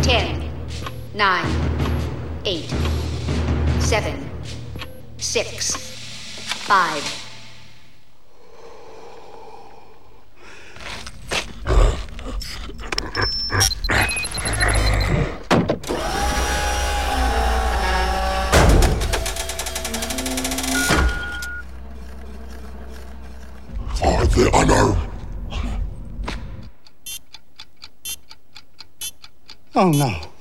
10, 9, 8, 7, 6, 5. For the honor. Oh no.